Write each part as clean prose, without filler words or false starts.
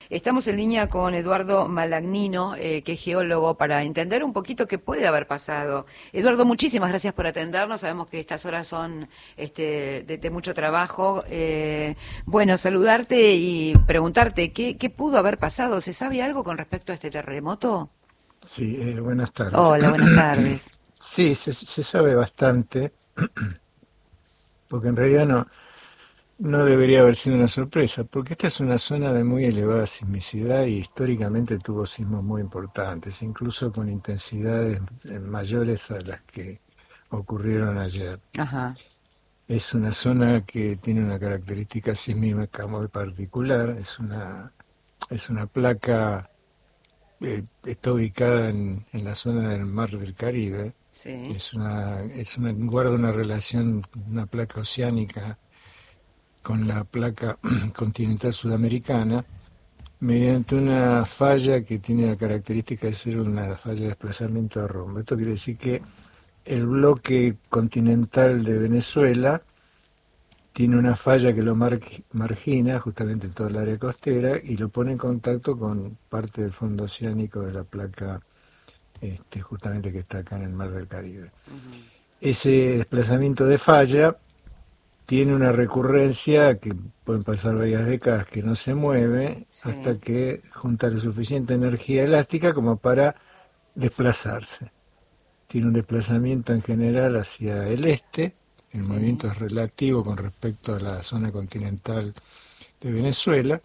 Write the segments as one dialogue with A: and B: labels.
A: Estamos en línea con Eduardo Malagnino, que es geólogo, para entender un poquito qué puede haber pasado. Eduardo, muchísimas gracias por atendernos. Sabemos que estas horas son de mucho trabajo. Bueno, saludarte y preguntarte qué pudo haber pasado. ¿Se sabe algo con respecto a este terremoto?
B: Sí, buenas tardes.
A: Hola, buenas tardes.
B: Sí, se sabe bastante, porque en realidad no debería haber sido una sorpresa, porque esta es una zona de muy elevada sismicidad y históricamente tuvo sismos muy importantes, incluso con intensidades mayores a las que ocurrieron ayer.
A: Ajá,
B: Es una zona que tiene una característica sísmica muy particular, es una placa, está ubicada en la zona del Mar del Caribe.
A: sí,
B: Guarda una relación, una placa oceánica con la placa continental sudamericana mediante una falla que tiene la característica de ser una falla de desplazamiento de rumbo. Esto quiere decir que el bloque continental de Venezuela tiene una falla que lo margina justamente en toda el área costera y lo pone en contacto con parte del fondo oceánico de la placa justamente que está acá en el Mar del Caribe.
A: ujú,
B: Ese desplazamiento de falla tiene una recurrencia que pueden pasar varias décadas que no se mueve hasta
A: sí,
B: que junta la suficiente energía elástica como para desplazarse. Tiene un desplazamiento en general hacia el este, el
A: sí,
B: movimiento es relativo con respecto a la zona continental de Venezuela,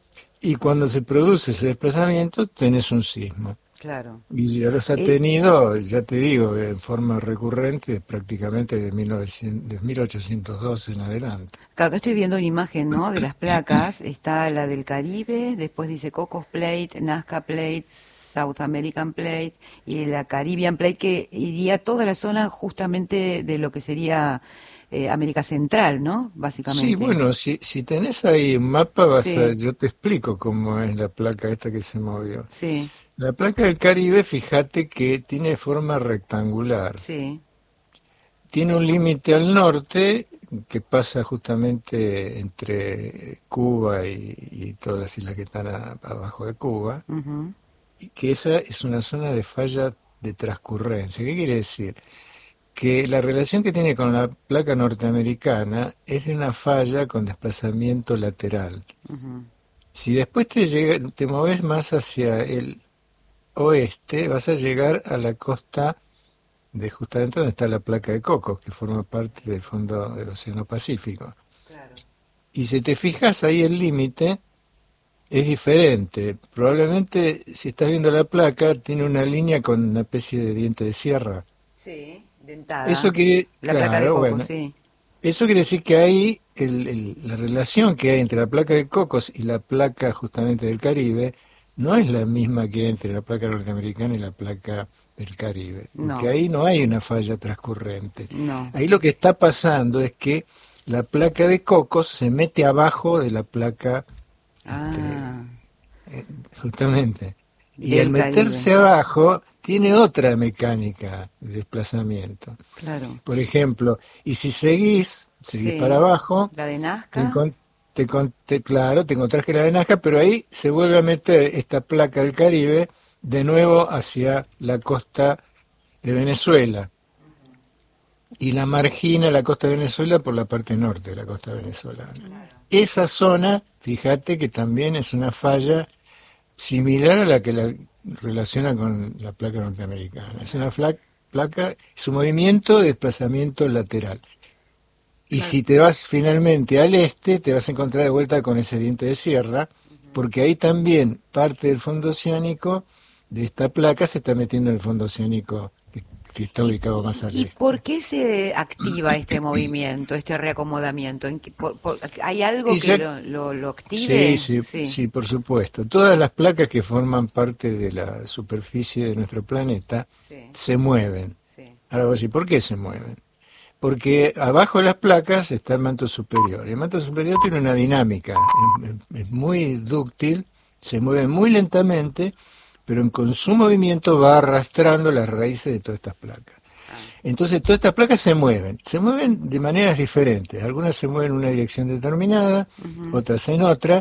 B: y cuando se produce ese desplazamiento tenés un sismo.
A: claro.
B: Y ya los ha
A: Eh,
B: tenido, ya te digo, en forma recurrente prácticamente de 1900, de 1812 en adelante.
A: Acá estoy viendo una imagen, ¿no? De las placas. Está la del Caribe, después dice Cocos Plate, Nazca Plate, South American Plate y la Caribbean Plate, que iría toda la zona justamente de lo que sería América Central, ¿no?
B: Sí,
A: Básicamente.
B: bueno, si tenés ahí un mapa,
A: Sí,
B: yo te explico cómo es la placa esta que se movió.
A: sí,
B: La placa del Caribe, fíjate que tiene forma rectangular.
A: sí.
B: Tiene un límite al norte que pasa justamente entre Cuba y todas las islas que están abajo de Cuba,
A: Ujú,
B: y que esa es una zona de falla de transcurrencia. ¿Qué quiere decir? Que la relación que tiene con la placa norteamericana es de una falla con desplazamiento lateral.
A: ujú.
B: Si después te moves más hacia el oeste, vas a llegar a la costa de justamente donde está la placa de Cocos, que forma parte del fondo del Océano Pacífico.
A: Claro.
B: Y si te fijas ahí el límite es diferente. Probablemente si estás viendo la placa tiene una línea con una especie de diente de sierra.
A: Sí,
B: Eso
A: dentada.
B: quiere,
A: La placa de
B: claro,
A: coco,
B: bueno,
A: sí.
B: eso quiere decir que ahí la relación que hay entre la placa de Cocos y la placa justamente del Caribe no es la misma que hay entre la placa norteamericana y la placa del Caribe, porque
A: No,
B: ahí no hay una falla transcurrente.
A: no.
B: Ahí lo que está pasando es que la placa de Cocos se mete abajo de la placa, este,
A: Ah,
B: eh, justamente, y al
A: del
B: meterse
A: Caribe.
B: abajo tiene otra mecánica de desplazamiento.
A: Claro.
B: Por ejemplo, y si seguís para
A: Sí.
B: abajo,
A: La de
B: te,
A: Nazca.
B: encon- claro, te encontrás que la de Nazca, pero ahí se vuelve a meter esta placa del Caribe de nuevo hacia la costa de Venezuela y la margina la costa de Venezuela por la parte norte de la costa venezolana. Esa zona, fíjate que también es una falla similar a la que la relaciona con la placa norteamericana. Es una placa, su movimiento de desplazamiento lateral. Y
A: Claro.
B: si te vas finalmente al este, te vas a encontrar de vuelta con ese diente de sierra, porque ahí también parte del fondo oceánico de esta placa se está metiendo en el fondo oceánico que está
A: ¿Y,
B: ubicado más
A: y,
B: al
A: y por
B: este.
A: qué se activa este movimiento, este reacomodamiento? ¿Hay algo
B: Y
A: que
B: ya,
A: lo
B: sí,
A: active?
B: sí,
A: Sí,
B: sí, por supuesto. Todas las placas que forman parte de la superficie de nuestro planeta
A: sí,
B: se mueven.
A: sí.
B: Ahora vos decís, ¿por qué se mueven? Porque abajo de las placas está el manto superior. Y el manto superior tiene una dinámica, es muy dúctil, se mueve muy lentamente, pero con su movimiento va arrastrando las raíces de todas estas placas.
A: Ah,
B: Entonces todas estas placas se mueven de maneras diferentes. Algunas se mueven en una dirección determinada,
A: ujú,
B: otras en otra,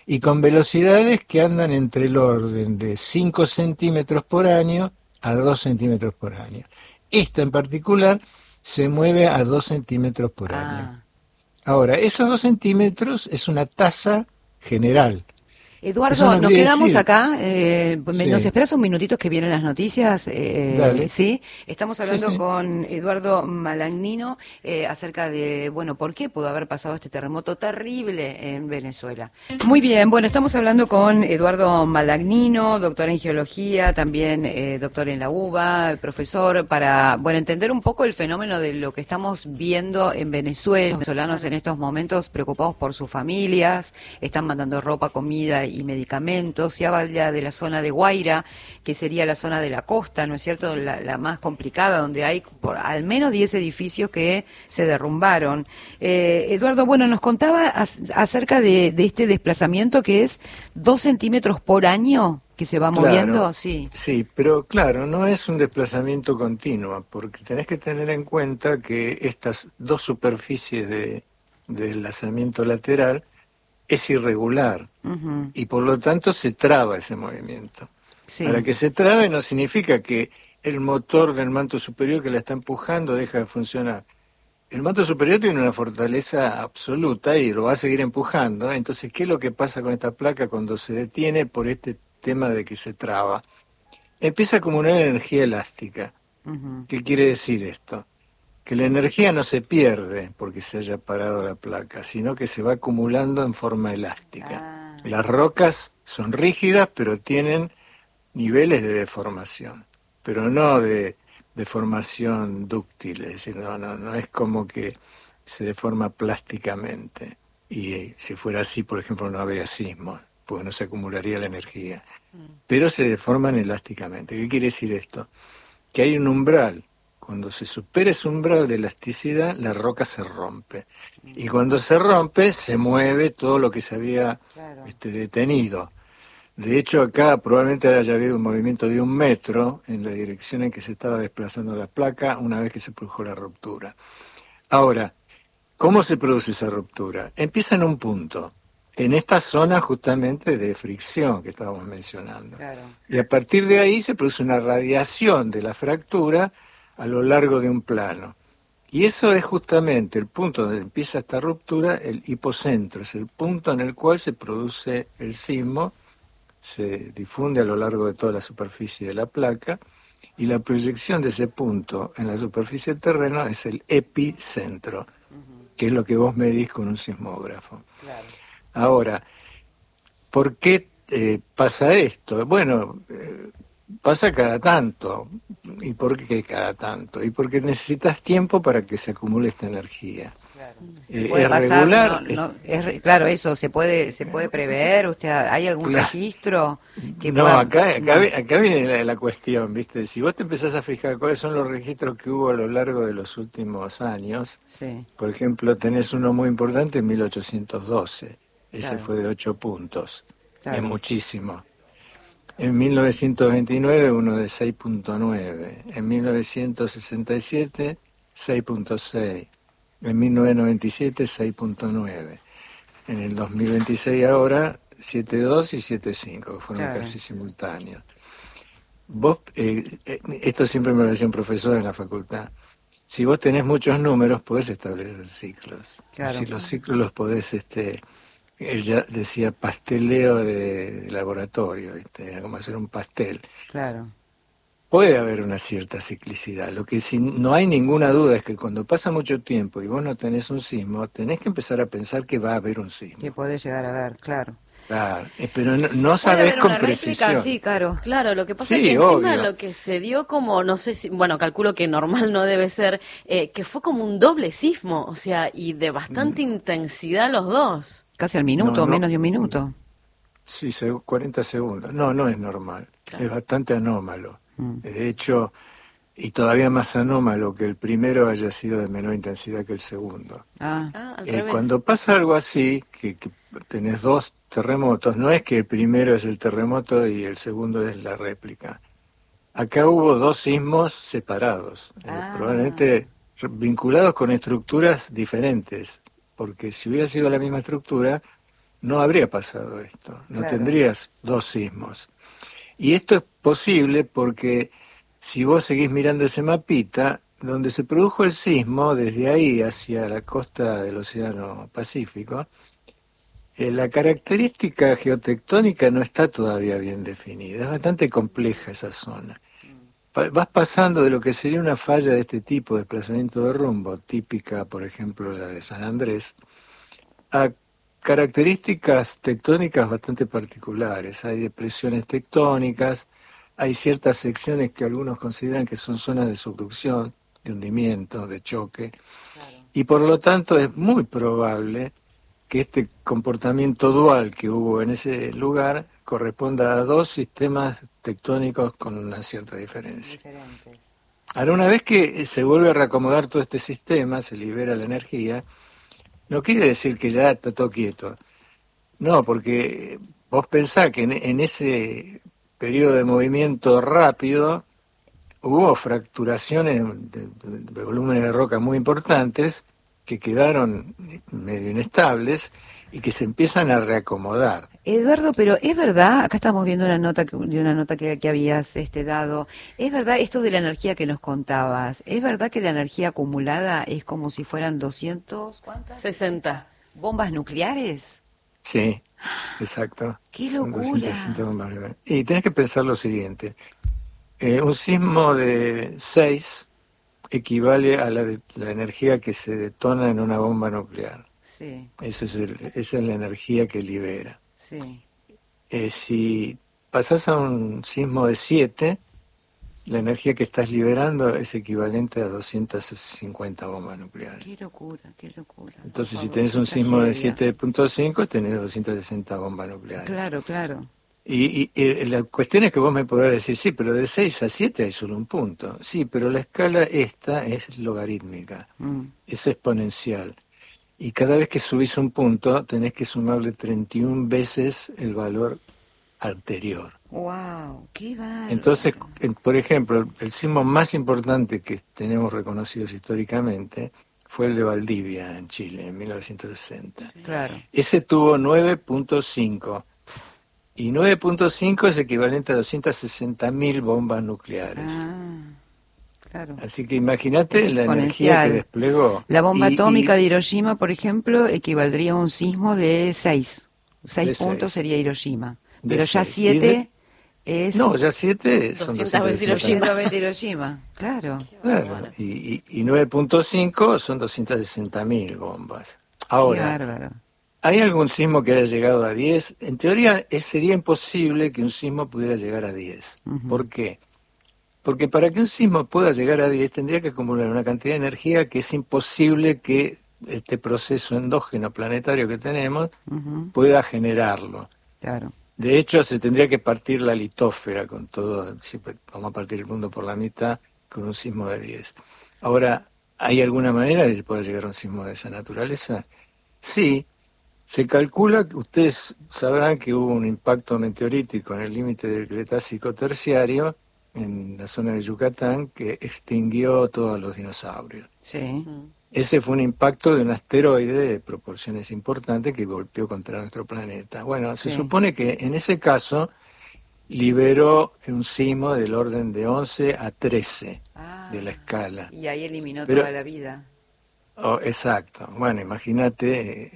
B: y con velocidades que andan entre el orden de 5 centímetros por año a 2 centímetros por año. Esta en particular se mueve a 2 centímetros por año.
A: Ah.
B: Ahora, esos 2 centímetros es una tasa general. Eso
A: Eduardo,
B: no
A: nos
B: quiere
A: quedamos
B: decir...
A: acá. ¿Nos
B: Sí,
A: esperas un minutito que vienen las noticias?
B: dale.
A: Sí, estamos
B: Sí,
A: hablando
B: sí.
A: con Eduardo Malagnino acerca de, bueno, por qué pudo haber pasado este terremoto terrible en Venezuela. Muy bien, bueno, estamos hablando con Eduardo Malagnino, doctor en geología, también doctor en la UBA, profesor, para, bueno, entender un poco el fenómeno de lo que estamos viendo en Venezuela. Los venezolanos en estos momentos preocupados por sus familias, están mandando ropa, comida y medicamentos. Se habla de la zona de Guaira, que sería la zona de la costa, ¿no es cierto?, la más complicada, donde hay por al menos 10 edificios que se derrumbaron. Eduardo, bueno, nos contaba acerca de este desplazamiento que es 2 centímetros por año que se va moviendo,
B: Claro,
A: sí.
B: sí, pero claro, no es un desplazamiento continuo, porque tenés que tener en cuenta que estas dos superficies de deslizamiento lateral es irregular
A: Ujú,
B: y por lo tanto se traba ese movimiento. Para
A: sí,
B: que se trabe no significa que el motor del manto superior que la está empujando deja de funcionar. El manto superior tiene una fortaleza absoluta y lo va a seguir empujando. Entonces, ¿qué es lo que pasa con esta placa cuando se detiene por este tema de que se traba? Empieza a acumular energía elástica.
A: ujú.
B: ¿Qué quiere decir esto? Que la energía no se pierde porque se haya parado la placa, sino que se va acumulando en forma elástica.
A: Ah,
B: Las rocas son rígidas, pero tienen niveles de deformación, pero no de deformación dúctil, es decir, no es como que se deforma plásticamente. Y si fuera así, por ejemplo, no habría sismos, pues no se acumularía la energía. Pero se deforman elásticamente. ¿Qué quiere decir esto? Que hay un umbral. Cuando se supera ese umbral de elasticidad, la roca se rompe. Y cuando se rompe, se mueve todo lo que se había
A: claro.
B: detenido. De hecho, acá probablemente haya habido un movimiento de 1 metro en la dirección en que se estaba desplazando la placa una vez que se produjo la ruptura. Ahora, ¿cómo se produce esa ruptura? Empieza en un punto, en esta zona justamente de fricción que estábamos mencionando.
A: Claro.
B: Y a partir de ahí se produce una radiación de la fractura a lo largo de un plano. Y eso es justamente el punto donde empieza esta ruptura, el hipocentro, es el punto en el cual se produce el sismo, se difunde a lo largo de toda la superficie de la placa y la proyección de ese punto en la superficie del terreno es el epicentro,
A: Ujú,
B: que es lo que vos medís con un sismógrafo.
A: claro.
B: Ahora, ¿por qué pasa esto? Bueno, pasa cada tanto. ¿Y por qué cada tanto? Y porque necesitas tiempo para que se acumule esta energía.
A: Claro. Y puede
B: Es
A: pasar,
B: regular,
A: no, no, claro, eso se puede prever. ¿Usted hay algún
B: claro.
A: registro que
B: No,
A: pueda? No,
B: acá viene la cuestión, ¿viste? Si vos te empezás a fijar cuáles son los registros que hubo a lo largo de los últimos años,
A: sí,
B: por ejemplo, tenés uno muy importante en 1812, ese
A: claro,
B: fue de 8 puntos, es
A: claro.
B: muchísimo. En 1929 uno de 6,9, en 1967 6,6, en 1997 6,9, en el 2026 ahora 7,2 y 7,5, que fueron
A: Claro.
B: casi simultáneos. Vos, esto siempre me lo decía un profesor en la facultad, si vos tenés muchos números podés establecer ciclos, y si
A: Claro.
B: los ciclos los podés, él ya decía pasteleo de laboratorio, ¿viste? Era como hacer un pastel.
A: Claro.
B: Puede haber una cierta ciclicidad. Lo que sí no hay ninguna duda es que cuando pasa mucho tiempo y vos no tenés un sismo, tenés que empezar a pensar que va a haber un
A: Que
B: sismo.
A: puede llegar a ver, claro.
B: Claro, pero no
A: Puede
B: sabés
A: haber
B: con
A: una réplica,
B: precisión.
A: sí, claro.
C: Claro, lo que pasa es que
B: Sí,
C: encima
B: obvio.
C: lo que se dio como, no sé si, bueno, calculo que normal no debe ser, que fue como un doble sismo, o sea, y de bastante intensidad los dos.
A: Casi al
B: No,
A: minuto,
B: no.
A: menos de un minuto.
B: Sí, 40 segundos. No es normal. Es
C: Claro.
B: bastante anómalo.
A: Mm.
B: De hecho, y todavía más anómalo que el primero haya sido de menor intensidad que el segundo.
A: Ah,
C: Ah, al revés.
B: Cuando pasa algo así, que tenés dos terremotos, no es que el primero es el terremoto y el segundo es la réplica. Acá hubo dos sismos separados,
A: ah,
B: probablemente vinculados con estructuras diferentes, porque si hubiera sido la misma estructura, no habría pasado esto, no
A: Claro.
B: tendrías dos sismos. Y esto es posible porque si vos seguís mirando ese mapita, donde se produjo el sismo, desde ahí hacia la costa del Océano Pacífico, la característica geotectónica no está todavía bien definida, es bastante compleja esa zona. Vas pasando de lo que sería una falla de este tipo, de desplazamiento de rumbo, típica, por ejemplo, la de San Andrés, a características tectónicas bastante particulares. Hay depresiones tectónicas, hay ciertas secciones que algunos consideran que son zonas de subducción, de hundimiento, de choque, y por lo tanto es muy probable que este comportamiento dual que hubo en ese lugar corresponda a dos sistemas tectónicos con una cierta diferencia.
A: Diferentes.
B: Ahora, una vez que se vuelve a reacomodar todo este sistema, se libera la energía, no quiere decir que ya está todo quieto. No, porque vos pensás que en ese periodo de movimiento rápido hubo fracturaciones de volúmenes de roca muy importantes que quedaron medio inestables y que se empiezan a reacomodar.
A: Eduardo, pero es verdad, acá estamos viendo una nota que habías dado. Es verdad esto de la energía que nos contabas. Es verdad que la energía acumulada es como si fueran 200, ¿cuántas?
C: 60.
A: ¿Bombas nucleares?
B: Sí, exacto.
A: ¡Qué
B: Son
A: locura!
B: 260 bombas nucleares. Y tenés que pensar lo siguiente. Un sismo de 6 equivale a la energía que se detona en una bomba nuclear.
A: Sí,
B: Esa es la energía que libera.
A: sí.
B: Si pasás a un sismo de 7, la energía que estás liberando es equivalente a 250 bombas nucleares.
A: ¡Qué locura, qué locura!
B: Entonces,
A: Por
B: si
A: favor,
B: tenés
A: qué
B: un sismo de
A: tragedia.
B: 7.5, tenés 260 bombas nucleares.
A: Claro, claro.
B: Y la cuestión es que vos me podrás decir, sí, pero de 6 a 7 hay solo un punto. Sí, pero la escala esta es logarítmica,
A: Mm.
B: es exponencial. Y cada vez que subís un punto, tenés que sumarle 31 veces el valor anterior.
A: ¡Wow! ¡Qué bárbaro!
B: Entonces, por ejemplo, el sismo más importante que tenemos reconocidos históricamente fue el de Valdivia, en Chile, en 1960.
A: Claro.
B: Ese tuvo 9.5. Y 9.5 es equivalente a 260.000 bombas nucleares.
A: Ah, claro.
B: Así que
A: Es
B: imagínate la energía que
A: exponencial.
B: desplegó.
A: La bomba atómica de
B: Y
A: Hiroshima, por ejemplo, equivaldría a un sismo de 6. 6
B: de
A: puntos
B: 6.
A: sería Hiroshima.
B: De
A: Pero ya
B: 6. Y
A: 7 es
B: no, ya 7 son
C: 200 veces
B: 260.
C: Hiroshima.
A: 120 Hiroshima. Claro.
B: Claro, y 9.5 son 260.000 bombas.
A: Qué
B: Ahora,
A: bárbaro.
B: ¿hay algún sismo que haya llegado a 10? En teoría sería imposible que un sismo pudiera llegar a 10.
A: Ujú.
B: ¿Por qué? Porque para que un sismo pueda llegar a 10 tendría que acumular una cantidad de energía que es imposible que este proceso endógeno planetario que tenemos
A: Ujú.
B: pueda generarlo.
A: Claro.
B: De hecho, se tendría que partir la litósfera con todo, si vamos a partir el mundo por la mitad con un sismo de 10. Ahora, ¿hay alguna manera de que pueda llegar a un sismo de esa naturaleza? Sí, se calcula que ustedes sabrán que hubo un impacto meteorítico en el límite del Cretácico terciario en la zona de Yucatán que extinguió todos los dinosaurios.
A: Sí.
B: Ese fue un impacto de un asteroide de proporciones importantes que golpeó contra nuestro planeta. Bueno, se
A: Sí.
B: supone que en ese caso liberó un sismo del orden de 11 a 13
A: Ah,
B: de la escala.
A: y ahí eliminó
B: Pero,
A: toda la vida.
B: exacto. Bueno, imagínate,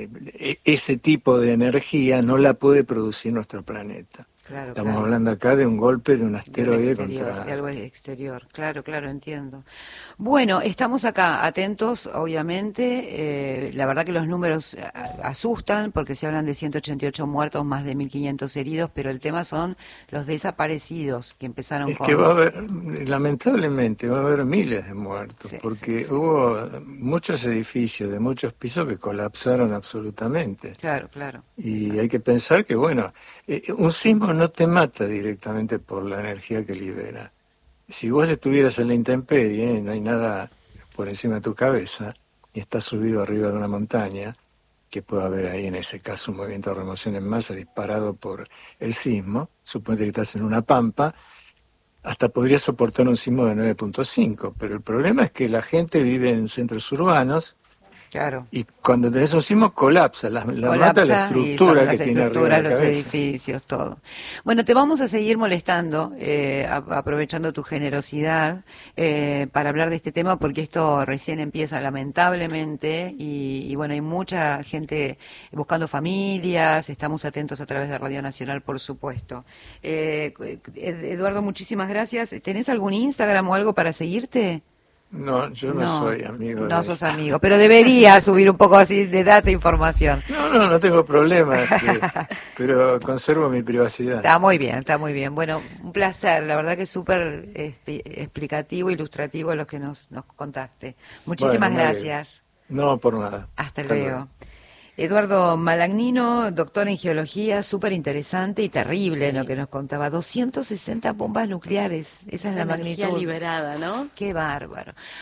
B: ese tipo de energía no la puede producir nuestro planeta.
A: Claro,
B: Estamos
A: claro.
B: hablando acá de un golpe de un
A: De un
B: asteroide
A: exterior, de
B: contra...
A: algo exterior. Claro, claro, entiendo. Bueno, estamos acá atentos, obviamente. La verdad que los números asustan porque se hablan de 188 muertos, más de 1.500 heridos, pero el tema son los desaparecidos que empezaron
B: Es que va a
A: con...
B: haber, lamentablemente, va a haber miles de muertos,
A: Sí,
B: porque
A: sí, sí.
B: hubo muchos edificios de muchos pisos que colapsaron absolutamente.
A: Claro, claro.
B: Y
A: Exacto.
B: hay que pensar que, bueno, un sismo no te mata directamente por la energía que libera. Si vos estuvieras en la intemperie, no hay nada por encima de tu cabeza, y estás subido arriba de una montaña, que puede haber ahí en ese caso un movimiento de remoción en masa disparado por el sismo, suponete que estás en una pampa, hasta podría soportar un sismo de 9.5, pero el problema es que la gente vive en centros urbanos
A: Claro.
B: Y cuando tenés un sismo colapsa, la mata la
A: Colapsa y son
B: estructura
A: las
B: que tiene arriba
A: estructuras,
B: de la
A: los
B: cabeza.
A: edificios, todo. Bueno, te vamos a seguir molestando, aprovechando tu generosidad, para hablar de este tema, porque esto recién empieza lamentablemente y bueno, hay mucha gente buscando familias, estamos atentos a través de Radio Nacional, por supuesto. Eduardo, muchísimas gracias. ¿Tenés algún Instagram o algo para seguirte?
B: No, yo no
A: No,
B: soy amigo
A: no
B: de
A: sos
B: eso.
A: amigo, pero deberías subir un poco así de data e información.
B: No tengo problema, pero conservo mi privacidad.
A: Está muy bien, está muy bien. Bueno, un placer, la verdad que es súper explicativo, ilustrativo lo que nos contaste.
B: Bueno,
A: Muchísimas
B: me alegro.
A: gracias.
B: No, por nada.
A: Hasta
B: Hasta
A: luego.
B: luego.
A: Eduardo Malagnino, doctor en geología, súper interesante y terrible
C: Sí.
A: lo que nos contaba. 260 bombas nucleares, esa es
C: Esa
A: la
C: energía
A: magnitud.
C: liberada, ¿no?
A: Qué bárbaro.